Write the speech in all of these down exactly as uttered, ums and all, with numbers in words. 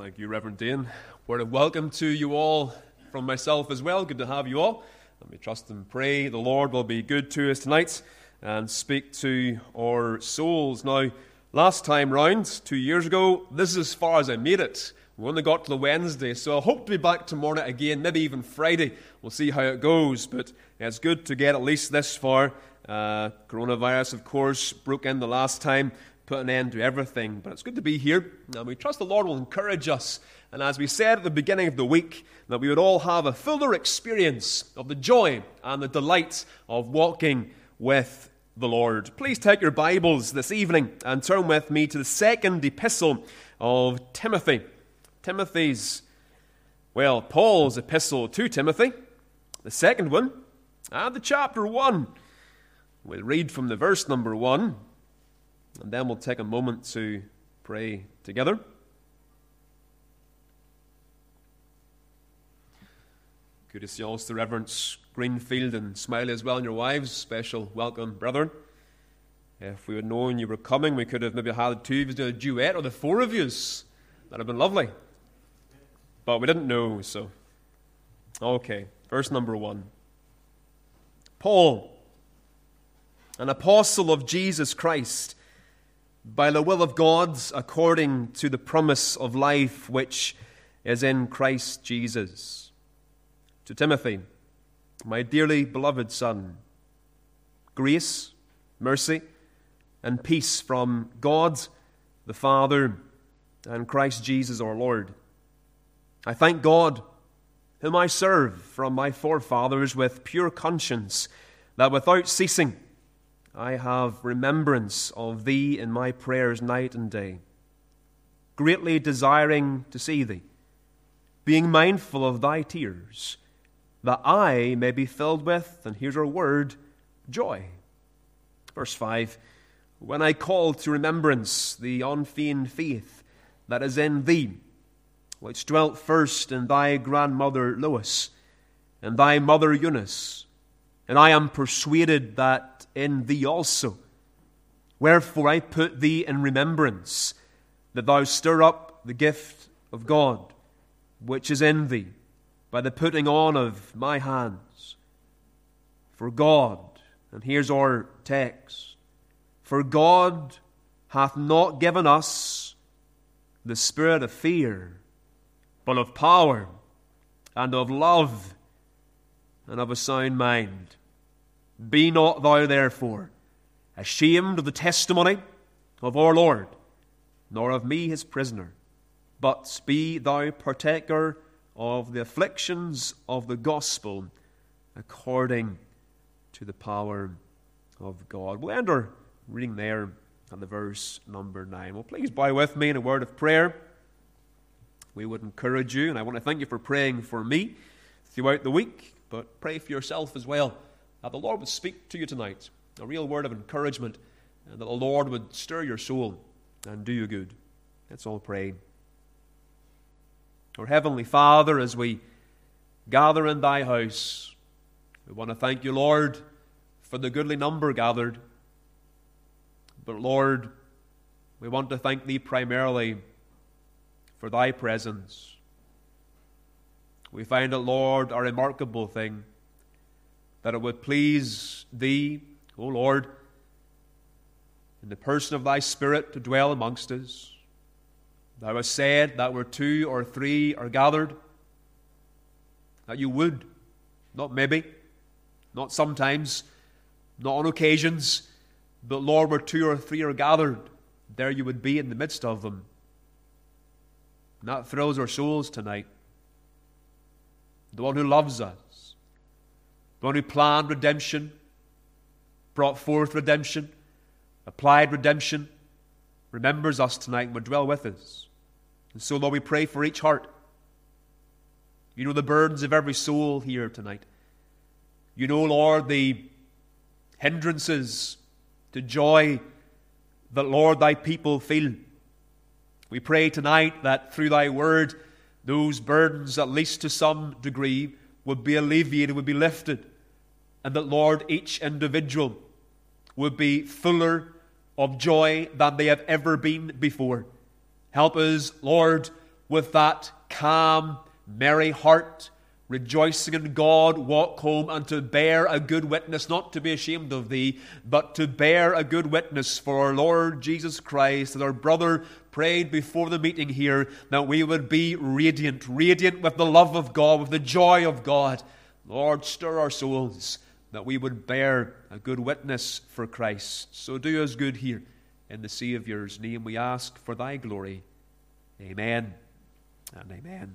Thank you, Reverend Dane. Word of welcome to you all from myself as well. Good to have you all. Let me trust and pray the Lord will be good to us tonight and speak to our souls. Now, last time round, two years ago, this is as far as I made it. We only got to the Wednesday, so I hope to be back tomorrow night again, maybe even Friday. We'll see how it goes, but it's good to get at least this far. Uh, coronavirus, of course, broke in the last time, put an end to everything, but it's good to be here, and we trust the Lord will encourage us. And as we said at the beginning of the week, that we would all have a fuller experience of the joy and the delight of walking with the Lord. Please take your Bibles this evening and turn with me to the second epistle of Timothy. Timothy's, well, Paul's epistle to Timothy, the second one, and the chapter one. We'll read from the verse number one, and then we'll take a moment to pray together. Good to see also the Reverends Greenfield and Smiley as well, and your wives. Special welcome, brethren. If we had known you were coming, we could have maybe had two of you do a duet, or the four of you. That would have been lovely. But we didn't know, so. Okay, verse number one. Paul, an apostle of Jesus Christ, by the will of God, according to the promise of life which is in Christ Jesus. To Timothy, my dearly beloved son, grace, mercy, and peace from God the Father and Christ Jesus our Lord. I thank God, whom I serve from my forefathers with pure conscience, that without ceasing I have remembrance of thee in my prayers night and day, greatly desiring to see thee, being mindful of thy tears, that I may be filled with, and here's our word, joy. Verse five, when I call to remembrance the unfeigned faith that is in thee, which dwelt first in thy grandmother Lois, and thy mother Eunice, and I am persuaded that in thee also. Wherefore I put thee in remembrance, that thou stir up the gift of God, which is in thee, by the putting on of my hands. For God, and here's our text, for God hath not given us the spirit of fear, but of power, and of love, and of a sound mind. Be not thou therefore ashamed of the testimony of our Lord, nor of me his prisoner, but be thou partaker of the afflictions of the gospel according to the power of God. We'll end our reading there at the verse number nine. Well, please bow with me in a word of prayer. We would encourage you, and I want to thank you for praying for me throughout the week, but pray for yourself as well, that the Lord would speak to you tonight, a real word of encouragement, and that the Lord would stir your soul and do you good. Let's all pray. Our Heavenly Father, as we gather in thy house, we want to thank you, Lord, for the goodly number gathered. But Lord, we want to thank thee primarily for thy presence. We find it, Lord, a remarkable thing that it would please thee, O Lord, in the person of thy Spirit to dwell amongst us. Thou hast said that where two or three are gathered, that you would, not maybe, not sometimes, not on occasions, but Lord, where two or three are gathered, there you would be in the midst of them. And that thrills our souls tonight. The one who loves us, the one who planned redemption, brought forth redemption, applied redemption, remembers us tonight and would dwell with us. And so, Lord, we pray for each heart. You know the burdens of every soul here tonight. You know, Lord, the hindrances to joy that, Lord, thy people feel. We pray tonight that through thy word, those burdens, at least to some degree, would be alleviated, would be lifted. And that, Lord, each individual would be fuller of joy than they have ever been before. Help us, Lord, with that calm, merry heart, rejoicing in God, walk home and to bear a good witness, not to be ashamed of thee, but to bear a good witness for our Lord Jesus Christ. As our brother prayed before the meeting here, that we would be radiant, radiant with the love of God, with the joy of God. Lord, stir our souls, that we would bear a good witness for Christ. So do us good here in the Saviour's name, we ask for thy glory. Amen and amen.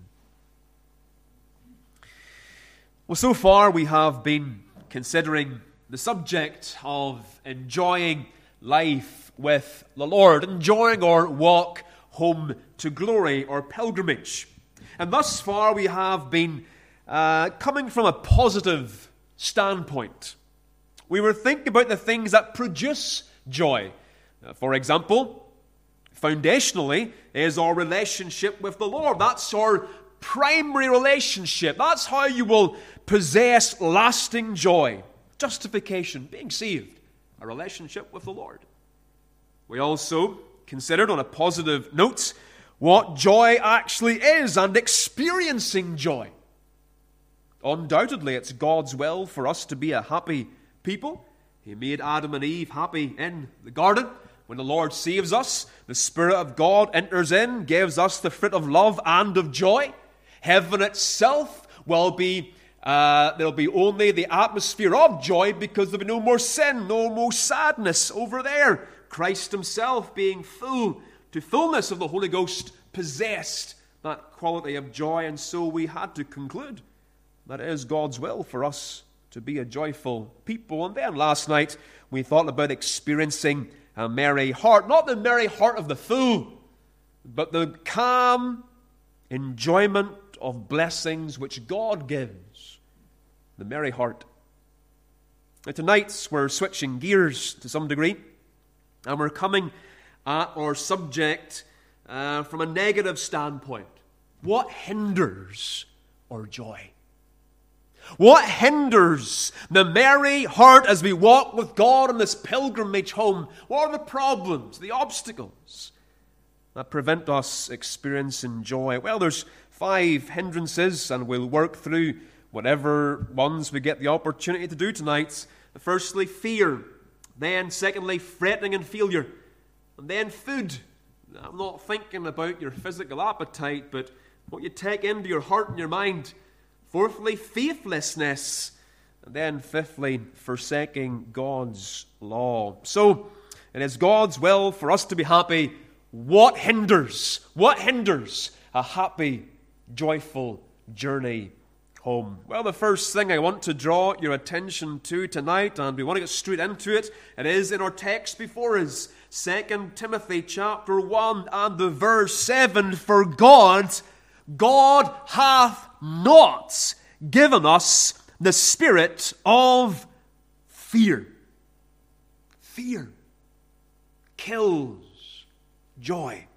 Well, so far we have been considering the subject of enjoying life with the Lord, enjoying our walk home to glory or pilgrimage. And thus far we have been uh, coming from a positive standpoint. We were thinking about the things that produce joy. Uh, for example, foundationally is our relationship with the Lord. That's our primary relationship. That's how you will possess lasting joy. Justification, being saved, a relationship with the Lord. We also considered on a positive note what joy actually is and experiencing joy. Undoubtedly, it's God's will for us to be a happy people. He made Adam and Eve happy in the garden. When the Lord saves us, the Spirit of God enters in, gives us the fruit of love and of joy. Heaven itself will be, uh, there'll be only the atmosphere of joy because there'll be no more sin, no more sadness over there. Christ himself, being full to fullness of the Holy Ghost, possessed that quality of joy. And so we had to conclude that it is God's will for us to be a joyful people. And then last night we thought about experiencing a merry heart. Not the merry heart of the fool, but the calm enjoyment of blessings which God gives. The merry heart. Now, tonight we're switching gears to some degree, and we're coming at our subject uh, from a negative standpoint. What hinders our joy? What hinders the merry heart as we walk with God on this pilgrimage home? What are the problems, the obstacles that prevent us experiencing joy? Well, there's five hindrances, and we'll work through whatever ones we get the opportunity to do tonight. Firstly, fear. Then, secondly, fretting and failure. And then food. I'm not thinking about your physical appetite, but what you take into your heart and your mind. Fourthly, faithlessness. And then fifthly, forsaking God's law. So, it is God's will for us to be happy. What hinders? What hinders a happy, joyful journey home? Well, the first thing I want to draw your attention to tonight, and we want to get straight into it, it is in our text before us, Second Timothy chapter one and the verse seven. For God, God hath not given us the spirit of fear. Fear kills joy.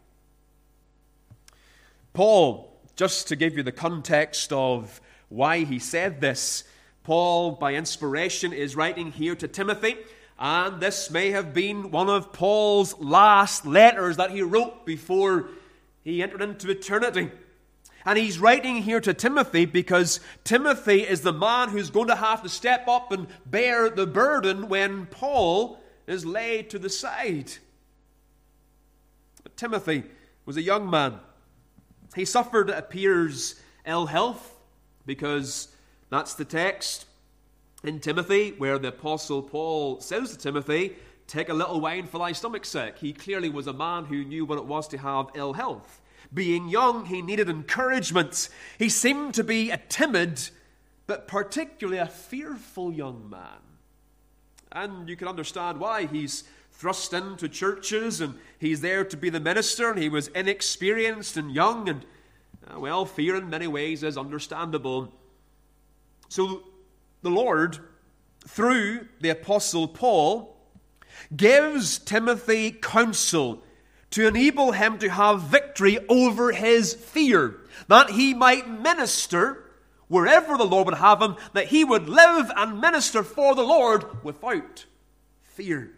Paul, just to give you the context of why he said this, Paul, by inspiration, is writing here to Timothy, and this may have been one of Paul's last letters that he wrote before he entered into eternity. And he's writing here to Timothy because Timothy is the man who's going to have to step up and bear the burden when Paul is laid to the side. But Timothy was a young man. He suffered, it appears, ill health, because that's the text in Timothy where the Apostle Paul says to Timothy, take a little wine for thy stomach's sake. He clearly was a man who knew what it was to have ill health. Being young, he needed encouragement. He seemed to be a timid, but particularly a fearful young man. And you can understand why. He's thrust into churches, and he's there to be the minister, and he was inexperienced and young, and, uh, well, fear in many ways is understandable. So the Lord, through the Apostle Paul, gives Timothy counsel to enable him to have victory over his fear, that he might minister wherever the Lord would have him, that he would live and minister for the Lord without fear.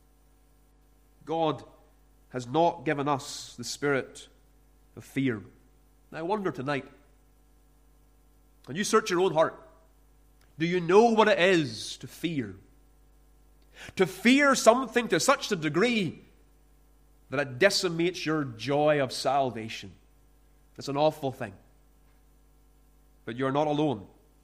God has not given us the spirit of fear, I wonder tonight, when you search your own heart, do you know what it is to fear? To fear something to such a degree that it decimates your joy of salvation. It's an awful thing. But you're not alone.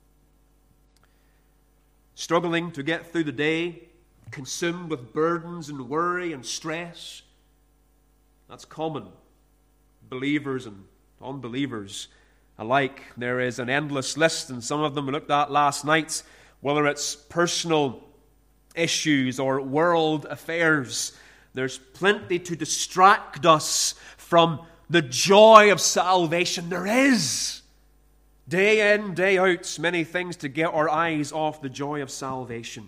Struggling to get through the day, consumed with burdens and worry and stress. That's common. Believers and unbelievers alike. There is an endless list, and some of them we looked at last night, whether it's personal issues or world affairs. There's plenty to distract us from the joy of salvation. There is. Day in, day out, many things to get our eyes off the joy of salvation.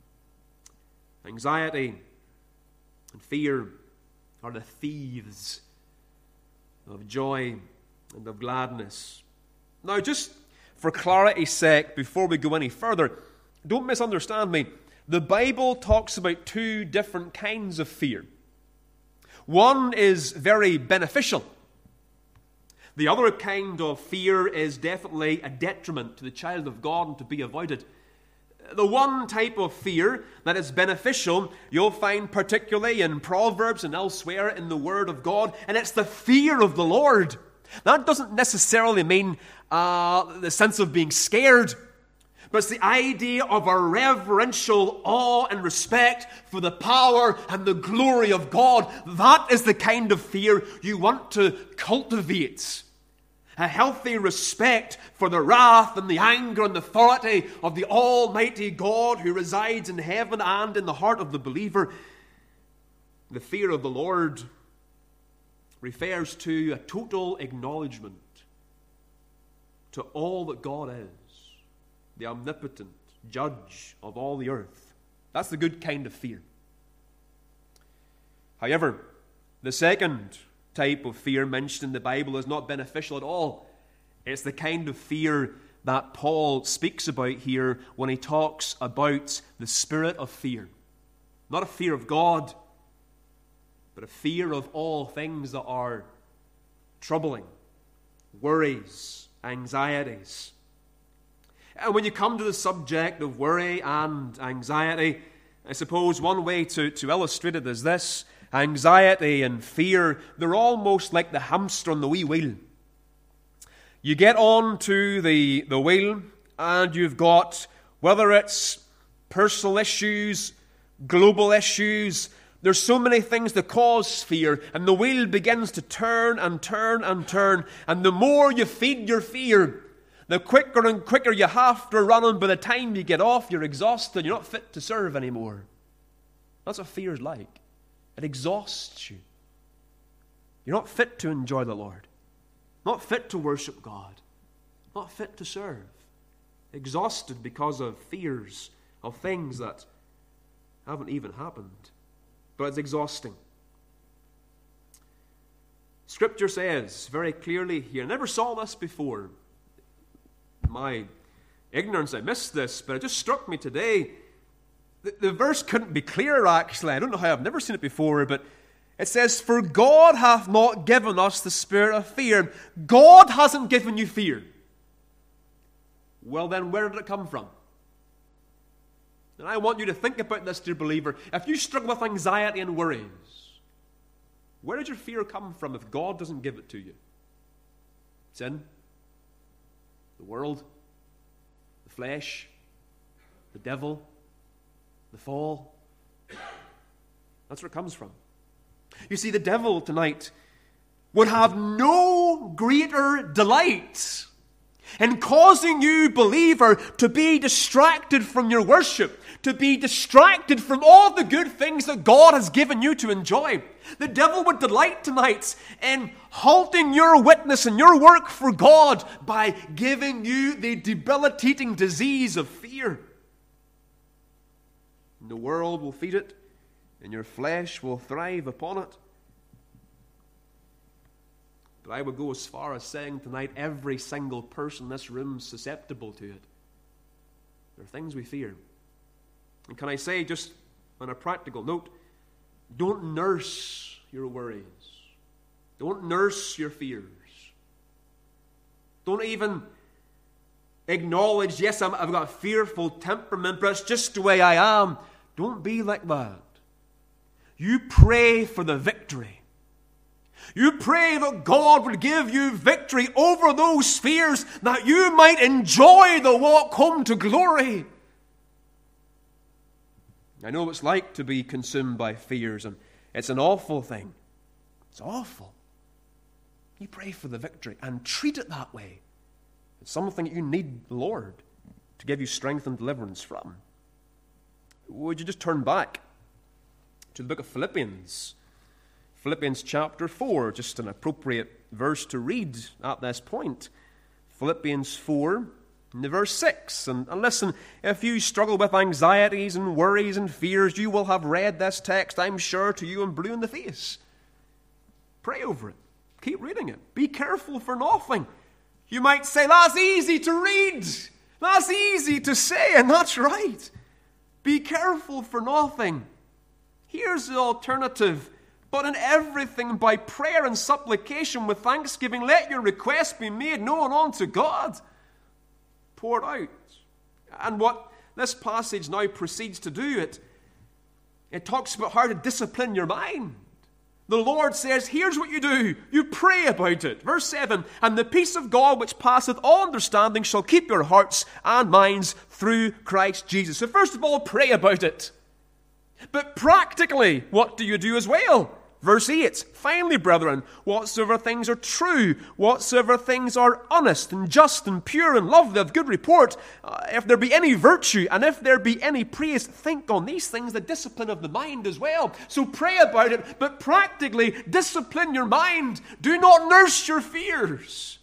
Anxiety and fear are the thieves of joy and of gladness. Now, just for clarity's sake, before we go any further, don't misunderstand me. The Bible talks about two different kinds of fear. One is very beneficial. The other kind of fear is definitely a detriment to the child of God and to be avoided. The one type of fear that is beneficial, you'll find particularly in Proverbs and elsewhere in the Word of God, and it's the fear of the Lord. That doesn't necessarily mean uh, the sense of being scared, but it's the idea of a reverential awe and respect for the power and the glory of God. That is the kind of fear you want to cultivate. A healthy respect for the wrath and the anger and the authority of the Almighty God who resides in heaven and in the heart of the believer. The fear of the Lord refers to a total acknowledgement to all that God is, the omnipotent judge of all the earth. That's the good kind of fear. However, the second type of fear mentioned in the Bible is not beneficial at all. It's the kind of fear that Paul speaks about here when he talks about the spirit of fear. Not a fear of God, but a fear of all things that are troubling, worries, anxieties. And when you come to the subject of worry and anxiety, I suppose one way to, to illustrate it is this. Anxiety and fear, they're almost like the hamster on the wee wheel. You get on to the, the wheel and you've got, whether it's personal issues, global issues, there's so many things that cause fear, and the wheel begins to turn and turn and turn, and the more you feed your fear, the quicker and quicker you have to run, and by the time you get off, you're exhausted, you're not fit to serve anymore. That's what fear is like. It exhausts you. You're not fit to enjoy the Lord. Not fit to worship God. Not fit to serve. Exhausted because of fears of things that haven't even happened. But it's exhausting. Scripture says very clearly here, I never saw this before. My ignorance, I missed this, but it just struck me today. The, the verse couldn't be clearer, actually. I don't know how, I've never seen it before, but it says, "For God hath not given us the spirit of fear." God hasn't given you fear. Well then, where did it come from? And I want you to think about this, dear believer. If you struggle with anxiety and worries, where did your fear come from if God doesn't give it to you? Sin? The world? The flesh? The devil? The fall? That's where it comes from. You see, the devil tonight would have no greater delight in causing you, believer, to be distracted from your worship, to be distracted from all the good things that God has given you to enjoy. The devil would delight tonight in halting your witness and your work for God by giving you the debilitating disease of fear. And the world will feed it, and your flesh will thrive upon it. But I would go as far as saying tonight, every single person in this room is susceptible to it. There are things we fear. And can I say, just on a practical note, don't nurse your worries. Don't nurse your fears. Don't even acknowledge, yes, I'm, I've got a fearful temperament, but it's just the way I am. Don't be like that. You pray for the victory. You pray that God would give you victory over those fears, that you might enjoy the walk home to glory. I know what it's like to be consumed by fears, and it's an awful thing. It's awful. You pray for the victory and treat it that way. It's something that you need the Lord to give you strength and deliverance from. Would you just turn back to the book of Philippians? Philippians chapter four, just an appropriate verse to read at this point. Philippians four, in the verse six. And, and listen, if you struggle with anxieties and worries and fears, you will have read this text, I'm sure, to you in blue in the face. Pray over it. Keep reading it. Be careful for nothing. You might say, that's easy to read. That's easy to say, and that's right. Be careful for nothing. Here's the alternative. But in everything, by prayer and supplication with thanksgiving, let your requests be made known unto God. Pour it out. And what this passage now proceeds to do, it, it talks about how to discipline your mind. The Lord says, here's what you do. You pray about it. Verse seven, and the peace of God which passeth all understanding shall keep your hearts and minds through Christ Jesus. So first of all, pray about it. But practically, what do you do as well? Verse eight, finally, brethren, whatsoever things are true, whatsoever things are honest and just and pure and lovely of good report, uh, if there be any virtue and if there be any praise, think on these things, the discipline of the mind as well. So pray about it, but practically discipline your mind. Do not nurse your fears.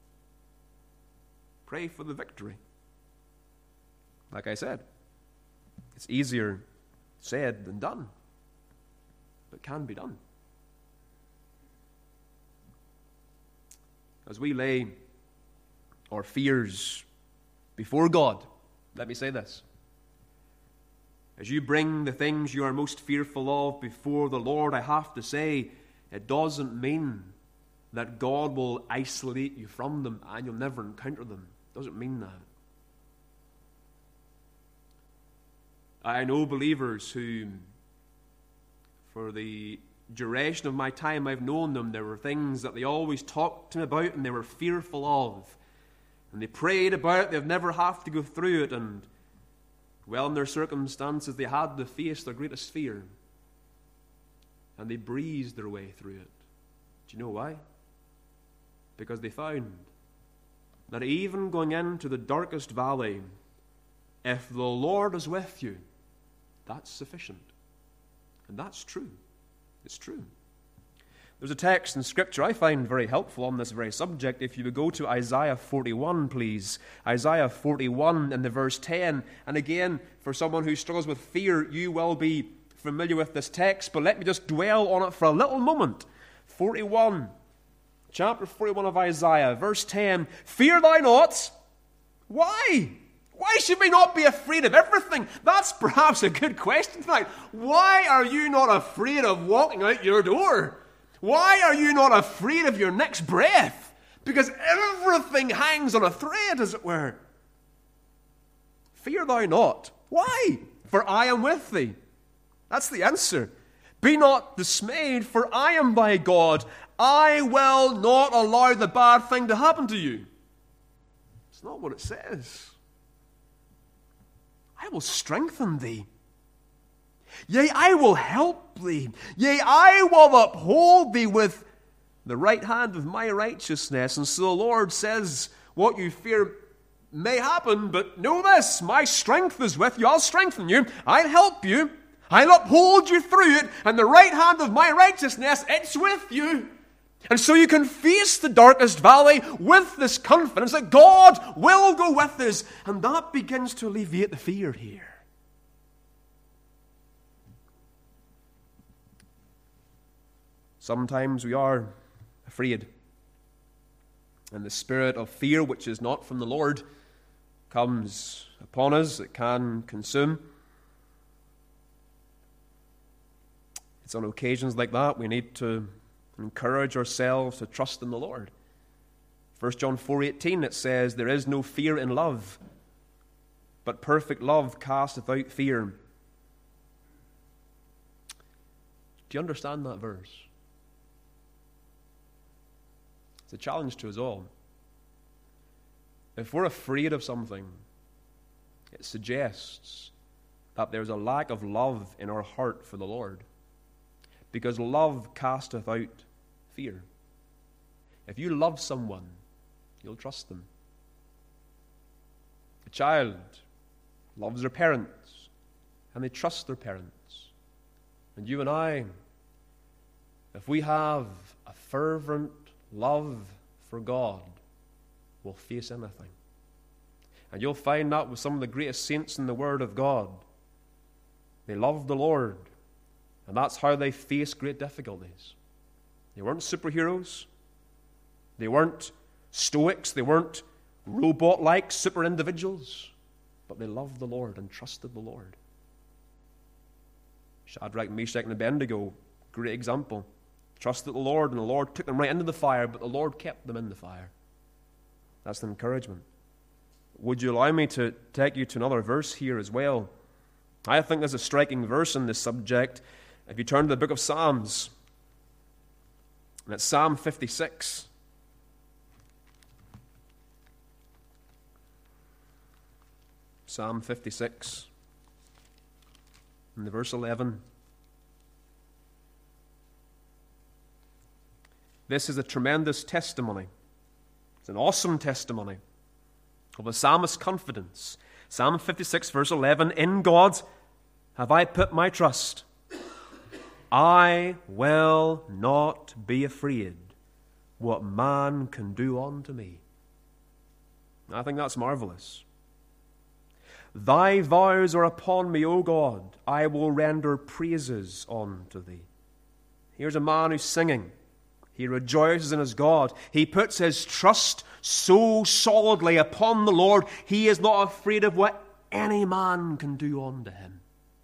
Pray for the victory. Like I said, it's easier said than done. But can be done. As we lay our fears before God, let me say this. As you bring the things you are most fearful of before the Lord, I have to say, it doesn't mean that God will isolate you from them and you'll never encounter them. It doesn't mean that. I know believers who, for the duration of my time I've known them, there were things that they always talked to me about and they were fearful of. And they prayed about it, they've never have to go through it, and well, in their circumstances, they had to face their greatest fear. And they breezed their way through it. Do you know why? Because they found that even going into the darkest valley, if the Lord is with you, that's sufficient. And that's true. It's true. There's a text in Scripture I find very helpful on this very subject. If you would go to Isaiah forty-one, please. Isaiah forty-one in the verse ten. And again, for someone who struggles with fear, you will be familiar with this text, but let me just dwell on it for a little moment. forty-one, chapter forty-one of Isaiah, verse ten. Fear thou not. Why? Why should we not be afraid of everything? That's perhaps a good question tonight. Why are you not afraid of walking out your door? Why are you not afraid of your next breath? Because everything hangs on a thread, as it were. Fear thou not. Why? For I am with thee. That's the answer. Be not dismayed, for I am thy God. I will not allow the bad thing to happen to you. It's not what it says. I will strengthen thee. Yea, I will help thee. Yea, I will uphold thee with the right hand of my righteousness. And so the Lord says, what you fear may happen, but know this, my strength is with you. I'll strengthen you. I'll help you. I'll uphold you through it. And the right hand of my righteousness, it's with you. And so you can face the darkest valley with this confidence that God will go with us. And that begins to alleviate the fear here. Sometimes we are afraid. And the spirit of fear, which is not from the Lord, comes upon us. It can consume. It's on occasions like that we need to encourage ourselves to trust in the Lord. First John four eighteen, it says, there is no fear in love, but perfect love casteth out fear. Do you understand that verse? It's a challenge to us all. If we're afraid of something, it suggests that there's a lack of love in our heart for the Lord. Because love casteth out fear. If you love someone, you'll trust them. A child loves their parents, and they trust their parents. And you and I, if we have a fervent love for God, we'll face anything. And you'll find that with some of the greatest saints in the Word of God. They loved the Lord, and that's how they faced great difficulties. They weren't superheroes. They weren't stoics. They weren't robot-like super individuals. But they loved the Lord and trusted the Lord. Shadrach, Meshach, and Abednego, great example. Trusted the Lord, and the Lord took them right into the fire, but the Lord kept them in the fire. That's the encouragement. Would you allow me to take you to another verse here as well? I think there's a striking verse on this subject. If you turn to the book of Psalms, and it's Psalm fifty-six. Psalm fifty-six, and the verse eleven. This is a tremendous testimony. It's an awesome testimony of the psalmist's confidence. Psalm fifty-six, verse eleven, in God have I put my trust. I will not be afraid what man can do unto me. I think that's marvelous. Thy vows are upon me, O God. I will render praises unto thee. Here's a man who's singing. He rejoices in his God. He puts his trust so solidly upon the Lord, he is not afraid of what any man can do unto him.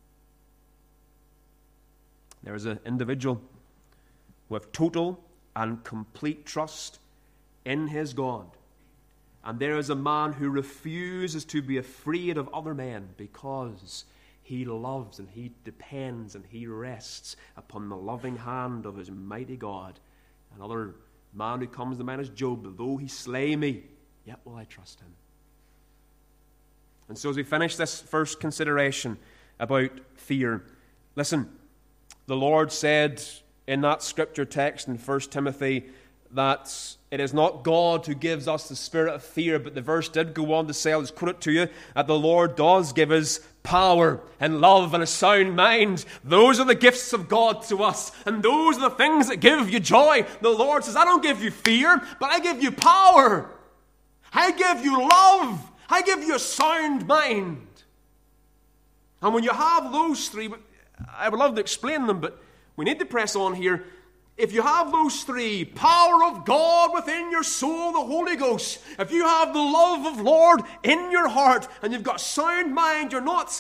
There is an individual with total and complete trust in his God. And there is a man who refuses to be afraid of other men because he loves and he depends and he rests upon the loving hand of his mighty God. Another man who comes to mind is Job. Though he slay me, yet will I trust him. And so as we finish this first consideration about fear, listen, the Lord said in that scripture text in First Timothy that it is not God who gives us the spirit of fear, but the verse did go on to say, I'll just quote it to you, that the Lord does give us power and love and a sound mind. Those are the gifts of God to us, and those are the things that give you joy. The Lord says, I don't give you fear, but I give you power. I give you love. I give you a sound mind. And when you have those three, I would love to explain them, but we need to press on here. If you have those three, power of God within your soul, the Holy Ghost, if you have the love of Lord in your heart, and you've got sound mind, you're not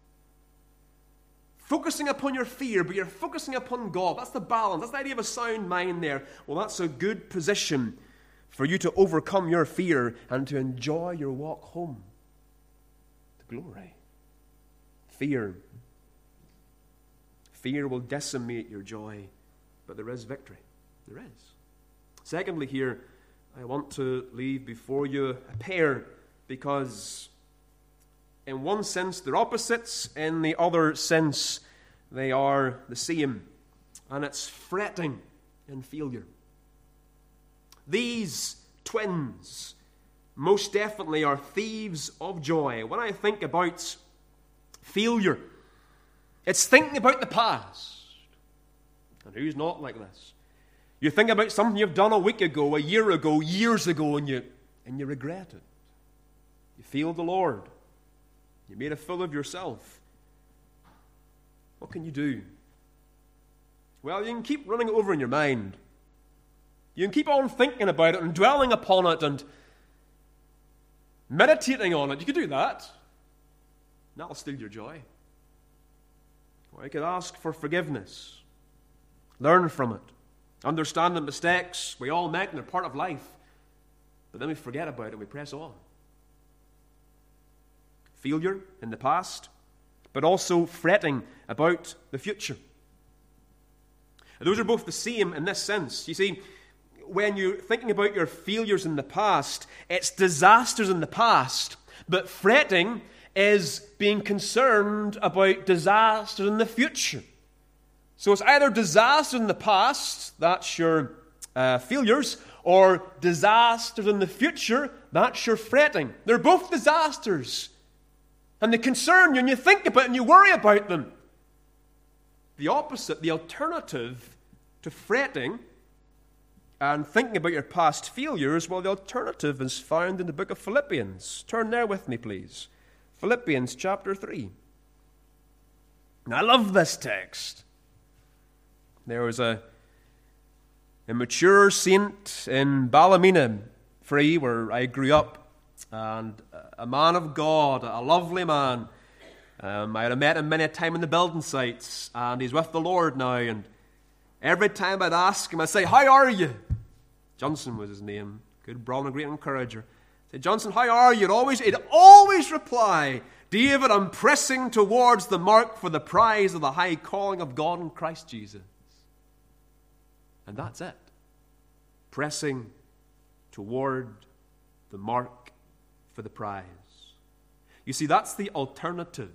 focusing upon your fear, but you're focusing upon God. That's the balance. That's the idea of a sound mind there. Well, that's a good position for you to overcome your fear and to enjoy your walk home to glory. Fear. Fear will decimate your joy. But there is victory. There is. Secondly, here, I want to leave before you a pair, because in one sense they're opposites, in the other sense they are the same. And it's fretting and failure. These twins most definitely are thieves of joy. When I think about failure, it's thinking about the past. And who's not like this? You think about something you've done a week ago, a year ago, years ago, and you and you regret it. You failed the Lord. You made a fool of yourself. What can you do? Well, you can keep running it over in your mind. You can keep on thinking about it and dwelling upon it and meditating on it. You could do that. And that'll steal your joy. Or you could ask for forgiveness. Learn from it. Understand the mistakes we all make, and they're part of life. But then we forget about it and we press on. Failure in the past, but also fretting about the future. And those are both the same in this sense. You see, when you're thinking about your failures in the past, it's disasters in the past, but fretting is being concerned about disasters in the future. So it's either disasters in the past, that's your uh, failures, or disasters in the future, that's your fretting. They're both disasters. And they concern you, and you think about it, and you worry about them. The opposite, the alternative to fretting and thinking about your past failures, well, the alternative is found in the book of Philippians. Turn there with me, please. Philippians chapter three. And I love this text. There was a, a mature saint in Ballymena, Free, where I grew up, and a man of God, a lovely man. Um, I had met him many a time in the building sites, and he's with the Lord now, and every time I'd ask him, I'd say, "How are you?" Johnson was his name. Good brother, a great encourager. I'd say, "Johnson, how are you?" He'd always, he'd always reply, "David, I'm pressing towards the mark for the prize of the high calling of God in Christ Jesus." And that's it. Pressing toward the mark for the prize. You see, that's the alternative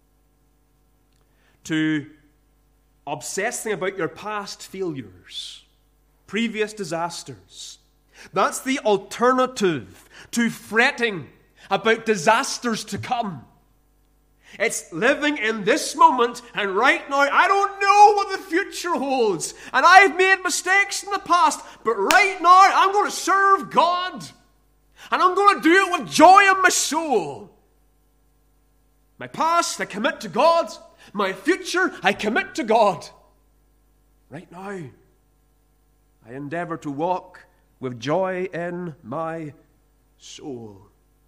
to obsessing about your past failures, previous disasters. That's the alternative to fretting about disasters to come. It's living in this moment, and right now, I don't know what the future holds, and I've made mistakes in the past, but right now, I'm going to serve God, and I'm going to do it with joy in my soul. My past, I commit to God. My future, I commit to God. Right now, I endeavor to walk with joy in my soul.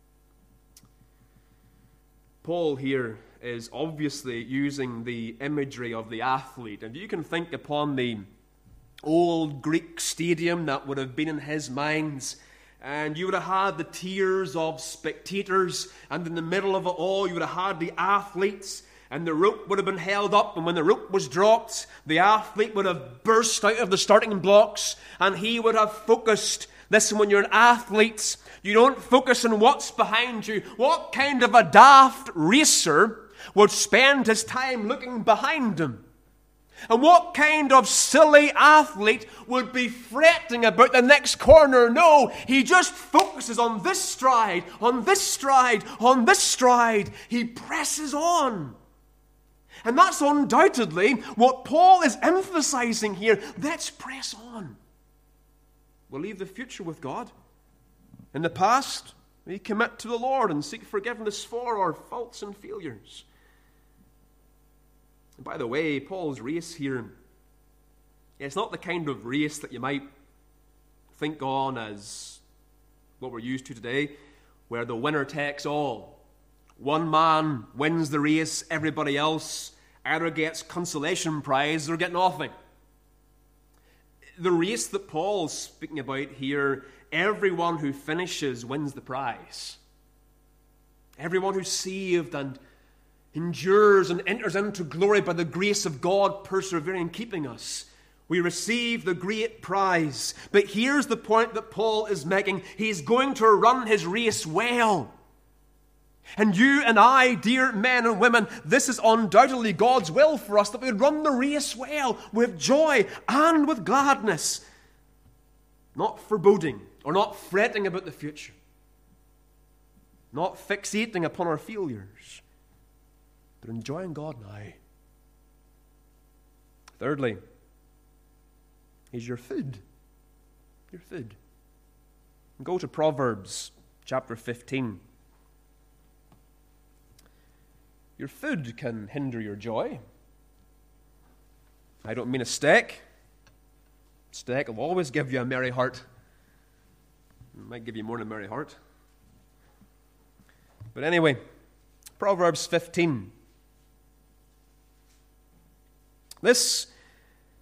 Paul here is obviously using the imagery of the athlete. And you can think upon the old Greek stadium that would have been in his mind, and you would have had the tiers of spectators, and in the middle of it all, you would have had the athletes, and the rope would have been held up, and when the rope was dropped, the athlete would have burst out of the starting blocks, and he would have focused. Listen, when you're an athlete, you don't focus on what's behind you. What kind of a daft racer would spend his time looking behind him? And what kind of silly athlete would be fretting about the next corner? No, he just focuses on this stride, on this stride, on this stride. He presses on. And that's undoubtedly what Paul is emphasizing here. Let's press on. We'll leave the future with God. In the past, we commit to the Lord and seek forgiveness for our faults and failures. And by the way, Paul's race here, it's not the kind of race that you might think on as what we're used to today, where the winner takes all. One man wins the race, everybody else either gets consolation prize or get nothing. The race that Paul's speaking about here, everyone who finishes wins the prize. Everyone who's saved and endures and enters into glory by the grace of God persevering and keeping us. We receive the great prize. But here's the point that Paul is making. He's going to run his race well. And you and I, dear men and women, this is undoubtedly God's will for us, that we run the race well, with joy and with gladness. Not foreboding or not fretting about the future. Not fixating upon our failures, but enjoying God now. Thirdly, is your food. Your food. Go to Proverbs chapter fifteen. Your food can hinder your joy. I don't mean a steak. Steak will always give you a merry heart. It might give you more than a merry heart. But anyway, Proverbs fifteen. This,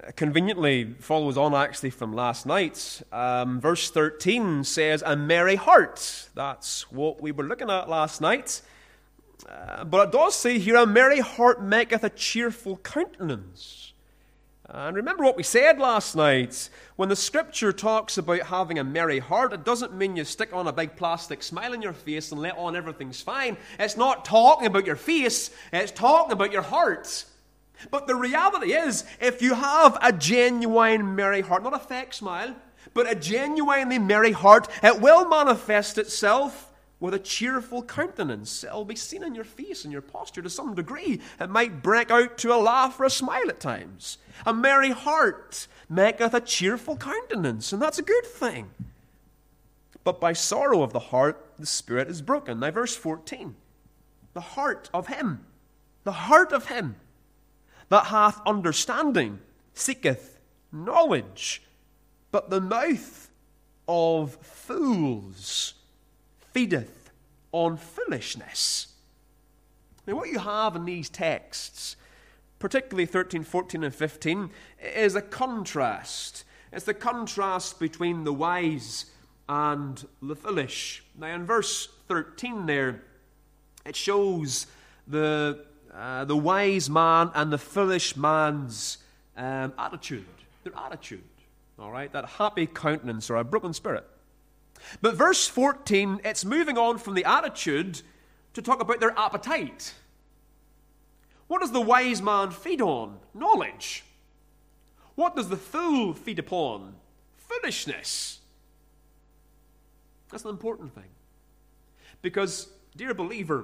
conveniently follows on actually from last night. Um, verse thirteen says, a merry heart. That's what we were looking at last night. Uh, but it does say here, a merry heart maketh a cheerful countenance. And remember what we said last night. When the Scripture talks about having a merry heart, it doesn't mean you stick on a big plastic smile on your face and let on everything's fine. It's not talking about your face, it's talking about your heart. But the reality is, if you have a genuine merry heart, not a fake smile, but a genuinely merry heart, it will manifest itself with a cheerful countenance. It'll be seen in your face and your posture to some degree. It might break out to a laugh or a smile at times. A merry heart maketh a cheerful countenance, and that's a good thing. But by sorrow of the heart, the spirit is broken. Now, verse fourteen. The heart of him, the heart of him that hath understanding seeketh knowledge, but the mouth of fools feedeth on foolishness. Now, what you have in these texts, particularly thirteen, fourteen, and fifteen, is a contrast. It's the contrast between the wise and the foolish. Now, in verse thirteen there, it shows the uh, the wise man and the foolish man's um, attitude. Their attitude, all right? That happy countenance or a broken spirit. But verse fourteen, it's moving on from the attitude to talk about their appetite. What does the wise man feed on? Knowledge. What does the fool feed upon? Foolishness. That's an important thing. Because, dear believer,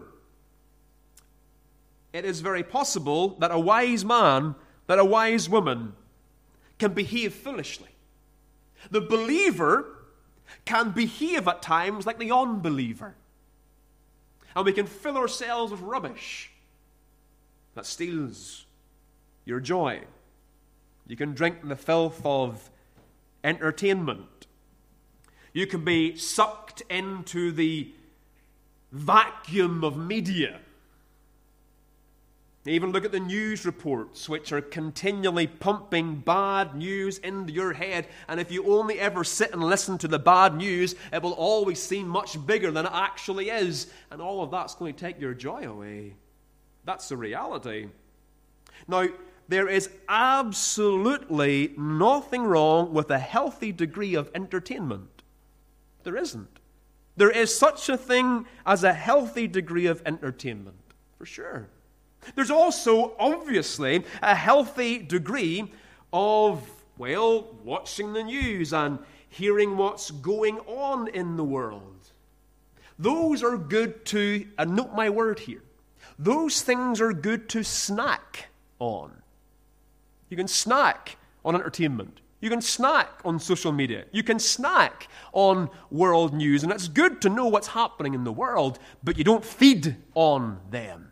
it is very possible that a wise man, that a wise woman can behave foolishly. The believer can behave at times like the unbeliever. And we can fill ourselves with rubbish that steals your joy. You can drink the filth of entertainment. You can be sucked into the vacuum of media. Even look at the news reports, which are continually pumping bad news into your head. And if you only ever sit and listen to the bad news, it will always seem much bigger than it actually is. And all of that's going to take your joy away. That's the reality. Now, there is absolutely nothing wrong with a healthy degree of entertainment. There isn't. There is such a thing as a healthy degree of entertainment, for sure. There's also, obviously, a healthy degree of, well, watching the news and hearing what's going on in the world. Those are good to, and note my word here, those things are good to snack on. You can snack on entertainment. You can snack on social media. You can snack on world news, and it's good to know what's happening in the world, but you don't feed on them.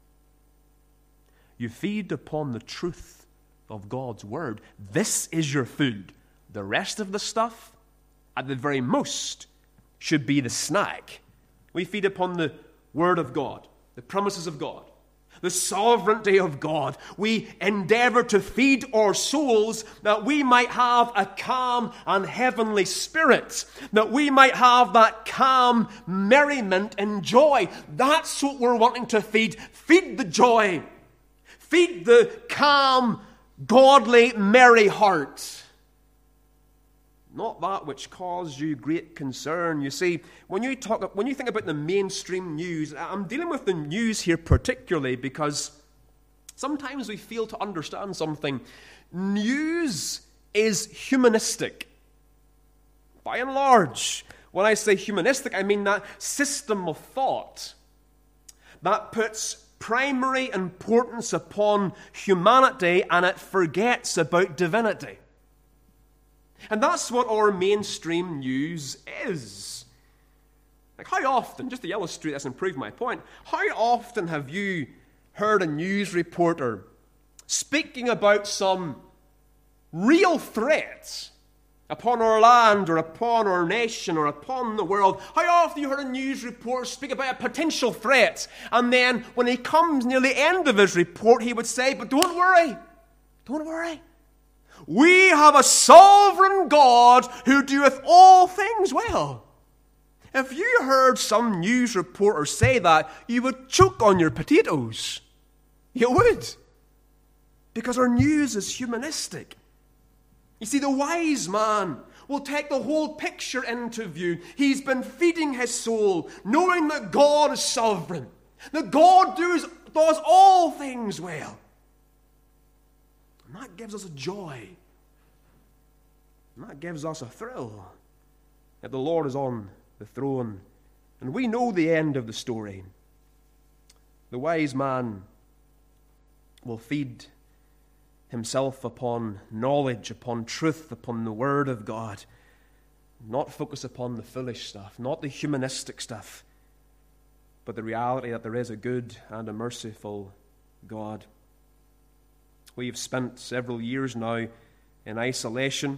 You feed upon the truth of God's word. This is your food. The rest of the stuff, at the very most, should be the snack. We feed upon the word of God, the promises of God, the sovereignty of God. We endeavor to feed our souls that we might have a calm and heavenly spirit, that we might have that calm merriment and joy. That's what we're wanting to feed. Feed the joy. Feed the calm, godly, merry heart. Not that which caused you great concern. You see, when you talk, when you think about the mainstream news, I'm dealing with the news here particularly because sometimes we fail to understand something. News is humanistic. By and large, when I say humanistic, I mean that system of thought that puts primary importance upon humanity and it forgets about divinity. And that's what our mainstream news is. Like, how often, just to illustrate this and prove my point, how often have you heard a news reporter speaking about some real threat upon our land or upon our nation or upon the world? How often you heard a news reporter speak about a potential threat, and then when he comes near the end of his report, he would say, but don't worry, don't worry. We have a sovereign God who doeth all things well. If you heard some news reporter say that, you would choke on your potatoes. You would. Because our news is humanistic. You see, the wise man will take the whole picture into view. He's been feeding his soul, knowing that God is sovereign, that God does, does all things well. And that gives us a joy. And that gives us a thrill that the Lord is on the throne. And we know the end of the story. The wise man will feed himself upon knowledge, upon truth, upon the Word of God. Not focus upon the foolish stuff, not the humanistic stuff, but the reality that there is a good and a merciful God. We have spent several years now in isolation,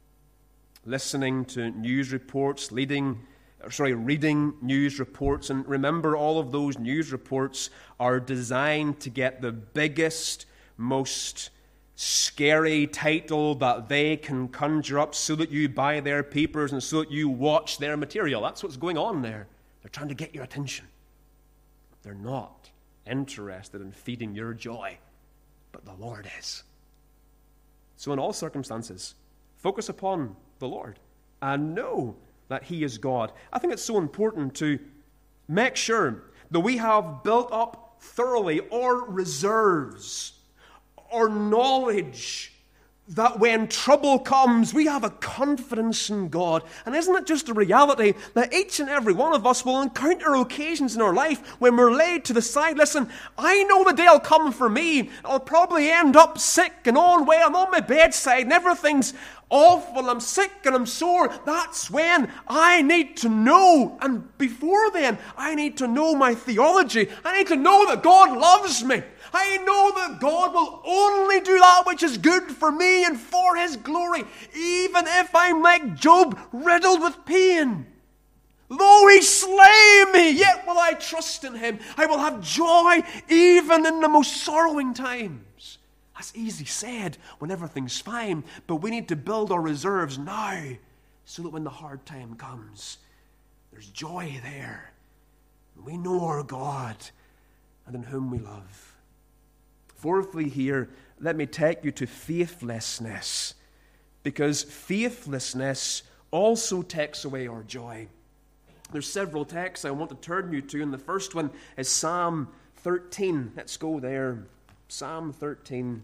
listening to news reports, leading, sorry, reading news reports. And remember, all of those news reports are designed to get the biggest, most scary title that they can conjure up so that you buy their papers and so that you watch their material. That's what's going on there. They're trying to get your attention. They're not interested in feeding your joy, but the Lord is. So in all circumstances, focus upon the Lord and know that He is God. I think it's so important to make sure that we have built up thoroughly our reserves, our knowledge, that when trouble comes, we have a confidence in God. And isn't it just a reality that each and every one of us will encounter occasions in our life when we're laid to the side? Listen, I know the day will come for me. I'll probably end up sick and on way. I'm on my bedside and everything's awful. I'm sick and I'm sore. That's when I need to know. And before then, I need to know my theology. I need to know that God loves me. I know that God will only do that which is good for me and for His glory, even if I'm like Job, riddled with pain. Though He slay me, yet will I trust in Him. I will have joy even in the most sorrowing times. That's easy said when everything's fine, but we need to build our reserves now so that when the hard time comes, there's joy there. We know our God and in whom we love. Fourthly here, let me take you to faithlessness, because faithlessness also takes away our joy. There's several texts I want to turn you to, and the first one is Psalm thirteen. Let's go there. Psalm thirteen.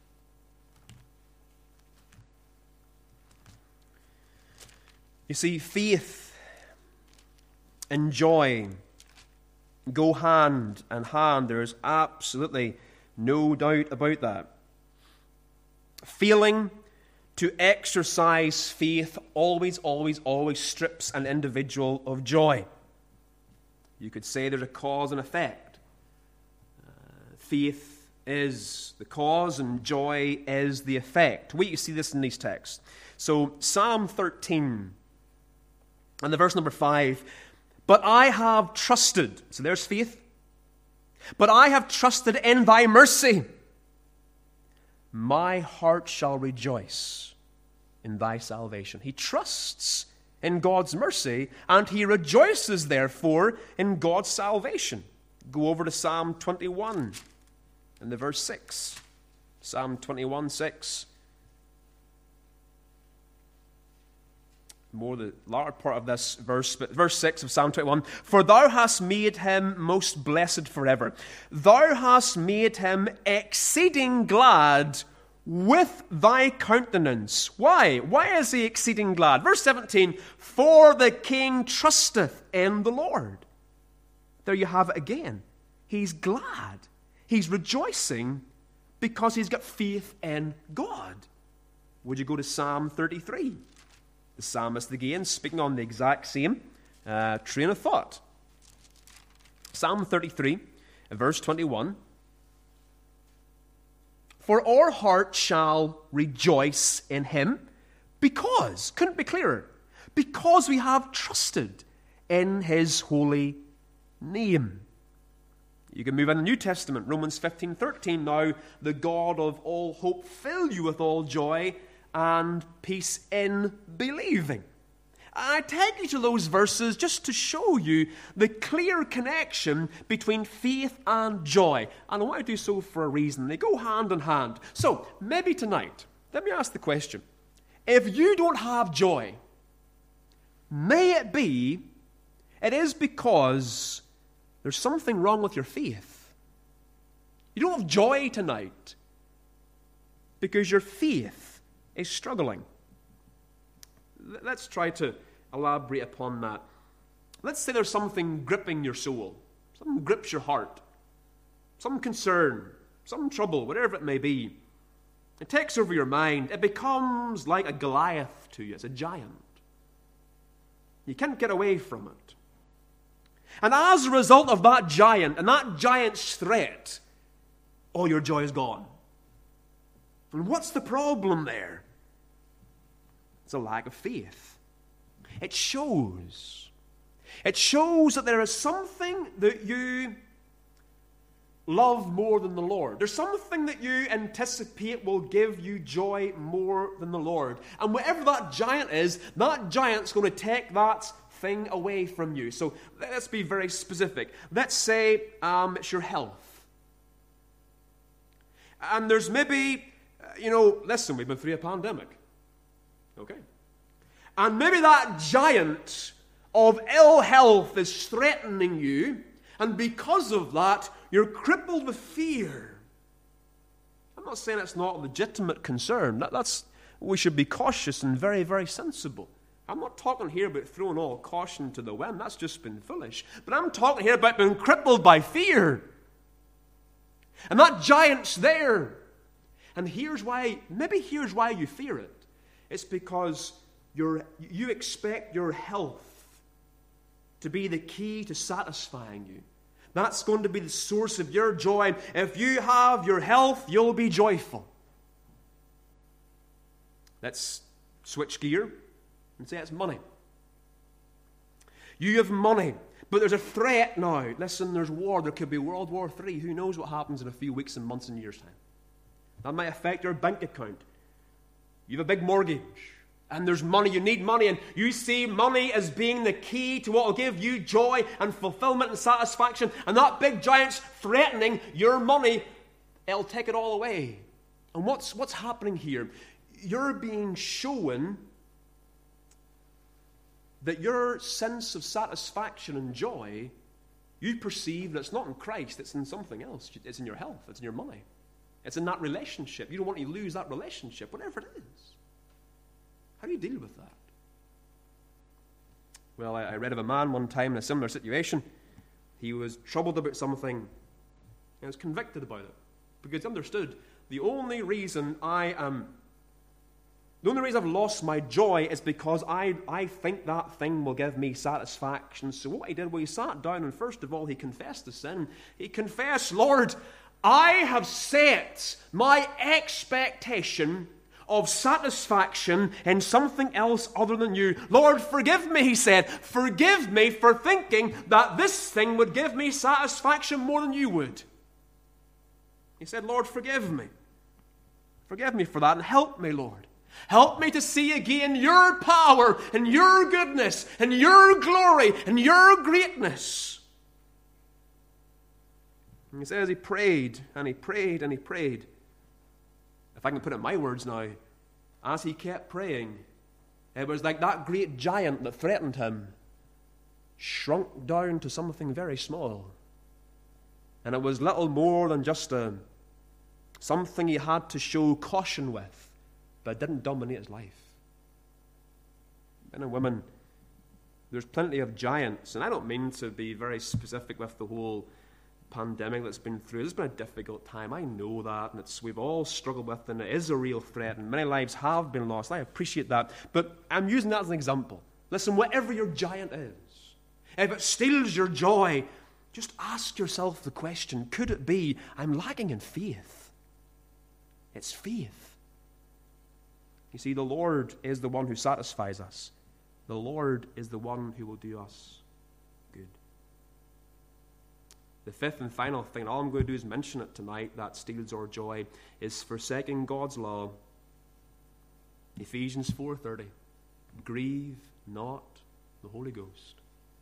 You see, faith and joy go hand in hand. There is absolutely no doubt about that. Failing to exercise faith always, always, always strips an individual of joy. You could say there's a cause and effect. Uh, faith is the cause and joy is the effect. We see this in these texts. So Psalm thirteen and the verse number five. But I have trusted. So there's faith. But I have trusted in thy mercy. My heart shall rejoice in thy salvation. He trusts in God's mercy, and he rejoices, therefore, in God's salvation. Go over to Psalm twenty-one and the verse six. Psalm twenty-one, six. More the latter part of this verse, but verse six of Psalm twenty-one. For thou hast made him most blessed forever. Thou hast made him exceeding glad with thy countenance. Why? Why is he exceeding glad? Verse seventeen. For the king trusteth in the Lord. There you have it again. He's glad. He's rejoicing because he's got faith in God. Would you go to Psalm thirty-three? The psalmist again, speaking on the exact same uh, train of thought. Psalm thirty-three, verse twenty-one. For our heart shall rejoice in him because, couldn't be clearer, because we have trusted in his holy name. You can move in the New Testament, Romans fifteen thirteen. Now the God of all hope fill you with all joy and peace in believing. I take you to those verses just to show you the clear connection between faith and joy. And I want to do so for a reason. They go hand in hand. So, maybe tonight, let me ask the question. If you don't have joy, may it be, it is because there's something wrong with your faith. You don't have joy tonight because your faith is struggling. Let's try to elaborate upon that. Let's say there's something gripping your soul. Something grips your heart. Some concern, some trouble, whatever it may be. It takes over your mind. It becomes like a Goliath to you. It's a giant. You can't get away from it. And as a result of that giant and that giant's threat, all your joy is gone. And what's the problem there? It's a lack of faith. It shows. It shows that there is something that you love more than the Lord. There's something that you anticipate will give you joy more than the Lord. And whatever that giant is, that giant's going to take that thing away from you. So let's be very specific. Let's say um, it's your health. And there's maybe, you know, listen, we've been through a pandemic. Okay. And maybe that giant of ill health is threatening you, and because of that, you're crippled with fear. I'm not saying it's not a legitimate concern. That, that's, we should be cautious and very, very sensible. I'm not talking here about throwing all caution to the wind. That's just been foolish. But I'm talking here about being crippled by fear. And that giant's there. And here's why, maybe here's why you fear it. It's because you're, you expect your health to be the key to satisfying you. That's going to be the source of your joy. If you have your health, you'll be joyful. Let's switch gear and say it's money. You have money, but there's a threat now. Listen, there's war. There could be World War Three. Who knows what happens in a few weeks and months and years' time. That might affect your bank account. You have a big mortgage, and there's money. You need money, and you see money as being the key to what will give you joy and fulfillment and satisfaction. And that big giant's threatening your money. It'll take it all away. And what's, what's happening here? You're being shown that your sense of satisfaction and joy, you perceive that it's not in Christ, it's in something else. It's in your health, it's in your money. It's in that relationship. You don't want to lose that relationship, whatever it is. How do you deal with that? Well, I, I read of a man one time in a similar situation. He was troubled about something and was convicted about it because he understood the only reason I am, the only reason I've lost my joy is because I, I think that thing will give me satisfaction. So what he did was he sat down and first of all he confessed the sin. He confessed, Lord, I have set my expectation of satisfaction in something else other than you. Lord, forgive me, he said. Forgive me for thinking that this thing would give me satisfaction more than you would. He said, Lord, forgive me. Forgive me for that and help me, Lord. Help me to see again your power and your goodness and your glory and your greatness. And he says he prayed and he prayed and he prayed. If I can put it in my words now, as he kept praying, it was like that great giant that threatened him shrunk down to something very small. And it was little more than just a, something he had to show caution with, but it didn't dominate his life. Men and women, there's plenty of giants, and I don't mean to be very specific with the whole pandemic that's been through. It's been a difficult time. I know that, and it's we've all struggled with, and it is a real threat, and many lives have been lost. I appreciate that, but I'm using that as an example. Listen, whatever your giant is, if it steals your joy, just ask yourself the question, could it be I'm lacking in faith? It's faith. You see, the Lord is the one who satisfies us. The Lord is the one who will do us good. The fifth and final thing, and all I'm going to do is mention it tonight, that steals our joy, is forsaking God's law. Ephesians four thirty. Grieve not the Holy Ghost.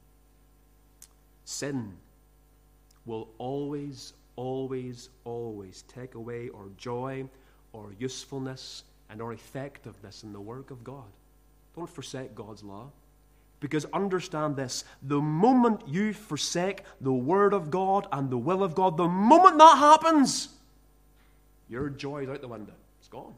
Sin will always, always, always take away our joy, our usefulness, and our effectiveness in the work of God. Don't forsake God's law. Because understand this, the moment you forsake the Word of God and the will of God, the moment that happens, your joy is out the window. It's gone.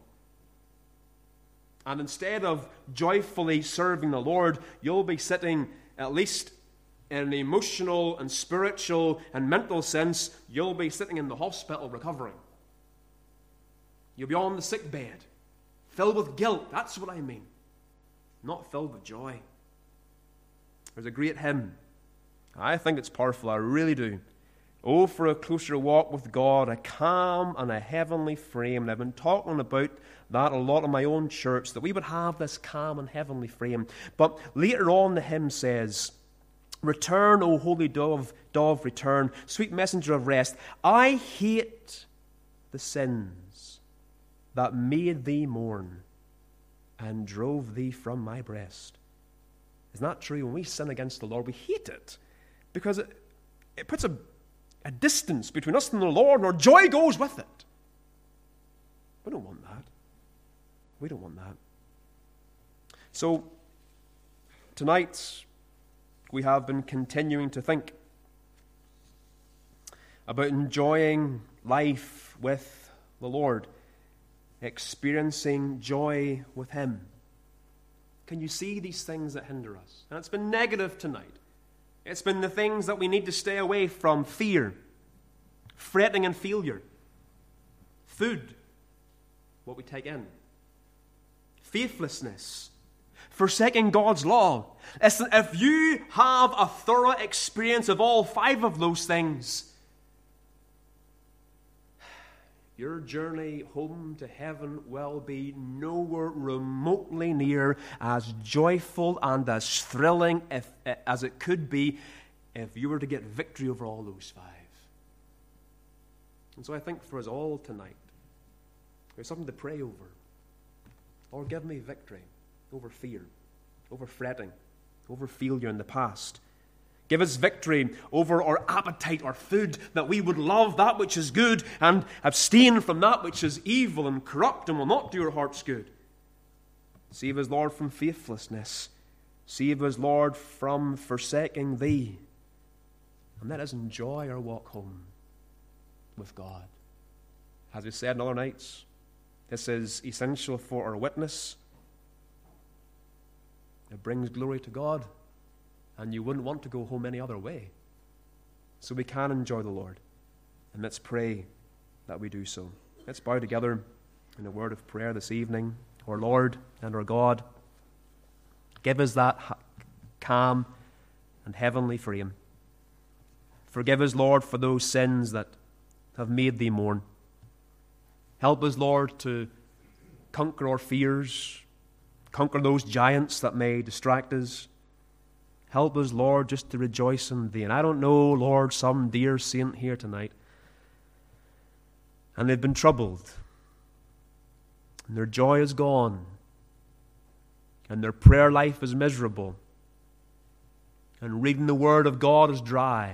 And instead of joyfully serving the Lord, you'll be sitting, at least in an emotional and spiritual and mental sense, you'll be sitting in the hospital recovering. You'll be on the sick bed, filled with guilt. That's what I mean. Not filled with joy. There's a great hymn. I think it's powerful. I really do. Oh, for a closer walk with God, a calm and a heavenly frame. And I've been talking about that a lot in my own church, that we would have this calm and heavenly frame. But later on the hymn says, return, O holy dove, dove, return, sweet messenger of rest. I hate the sins that made thee mourn and drove thee from my breast. Isn't that true? When we sin against the Lord, we hate it because it, it puts a, a distance between us and the Lord, and our joy goes with it. We don't want that. We don't want that. So, tonight, we have been continuing to think about enjoying life with the Lord, experiencing joy with Him. Can you see these things that hinder us? And it's been negative tonight. It's been the things that we need to stay away from: fear, fretting and failure, food, what we take in, faithlessness, forsaking God's law. If you have a thorough experience of all five of those things, your journey home to heaven will be nowhere remotely near as joyful and as thrilling if, as it could be if you were to get victory over all those five. And so I think for us all tonight, there's something to pray over. Lord, give me victory over fear, over fretting, over failure in the past. Give us victory over our appetite, our food, that we would love that which is good and abstain from that which is evil and corrupt and will not do our hearts good. Save us, Lord, from faithlessness. Save us, Lord, from forsaking Thee. And let us enjoy our walk home with God. As we said in other nights, this is essential for our witness. It brings glory to God. And you wouldn't want to go home any other way. So we can enjoy the Lord. And let's pray that we do so. Let's bow together in a word of prayer this evening. Our Lord and our God, give us that calm and heavenly frame. Forgive us, Lord, for those sins that have made Thee mourn. Help us, Lord, to conquer our fears, conquer those giants that may distract us. Help us, Lord, just to rejoice in Thee. And I don't know, Lord, some dear saint here tonight, and they've been troubled, and their joy is gone, and their prayer life is miserable, and reading the Word of God is dry.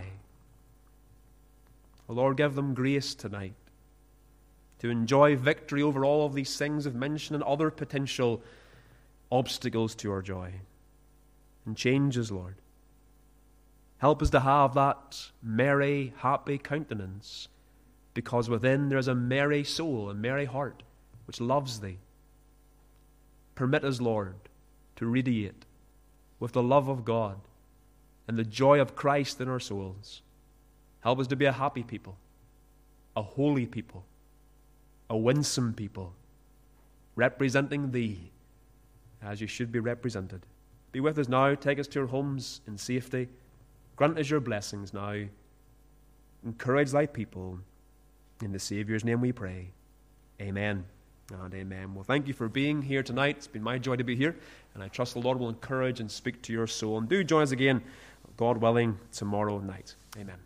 Oh, Lord, give them grace tonight to enjoy victory over all of these things I've mentioned and other potential obstacles to our joy. And change us, Lord. Help us to have that merry, happy countenance, because within there is a merry soul, a merry heart, which loves Thee. Permit us, Lord, to radiate with the love of God and the joy of Christ in our souls. Help us to be a happy people, a holy people, a winsome people, representing Thee as You should be represented. Be with us now. Take us to our homes in safety. Grant us Your blessings now. Encourage Thy people. In the Saviour's name we pray. Amen and amen. Well, thank you for being here tonight. It's been my joy to be here, and I trust the Lord will encourage and speak to your soul. And do join us again, God willing, tomorrow night. Amen.